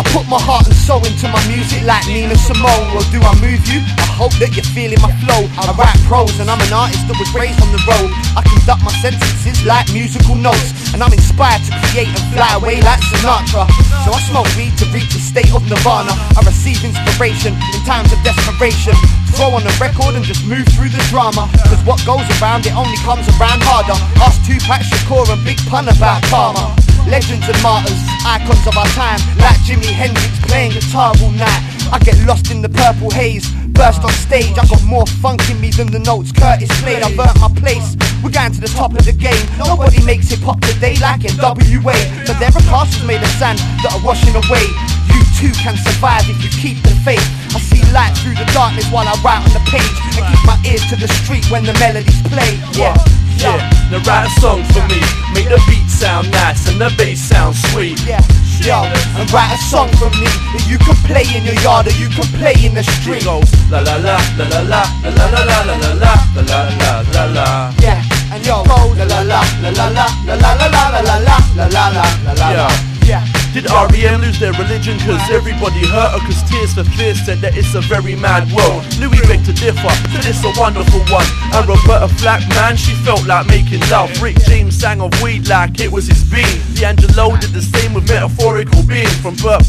put my heart and soul into my music like Nina Simone. Well, do I move you? I hope that you're feeling my flow. I write prose and I'm an artist that was raised on the road. I conduct my sentences like musical notes, and I'm inspired to create and fly away like Sinatra. So I smoke weed to reach a state of nirvana. I receive inspiration in times of desperation. Throw on a record and just move through the drama, cause what goes around, it only comes around harder. Ask Tupac Shakur and Big Pun about karma. Legends and martyrs, icons of our time, like Jimi Hendrix playing guitar all night. I get lost in the purple haze, burst on stage. I got more funk in me than the notes Curtis played. I've earned my place, we're going to the top of the game. Nobody makes hip hop today like NWA. But there are castles made of sand that are washing away. You too can survive if you keep the faith. I see light through the darkness while I write on the page, and keep my ears to the street when the melodies play. Yeah, now write a song for me. Make the beat sound nice and the bass sound sweet. Yeah, yo, and write a song for me that you can play in your yard or you can play in the street. It goes la la la la la la la la la la la la la la la la. Yeah, and yo, go la la la la la la la la la la la la la la la la la. Yeah. Did R.E.M. lose their religion cause everybody hurt her? Cause Tears for Fears said that it's a very mad world. Louis begged to differ, said it's a wonderful one. And Roberta Flack, man, she felt like making love. Rick James sang of weed like it was his bean. D'Angelo did the same with metaphorical beings. From birth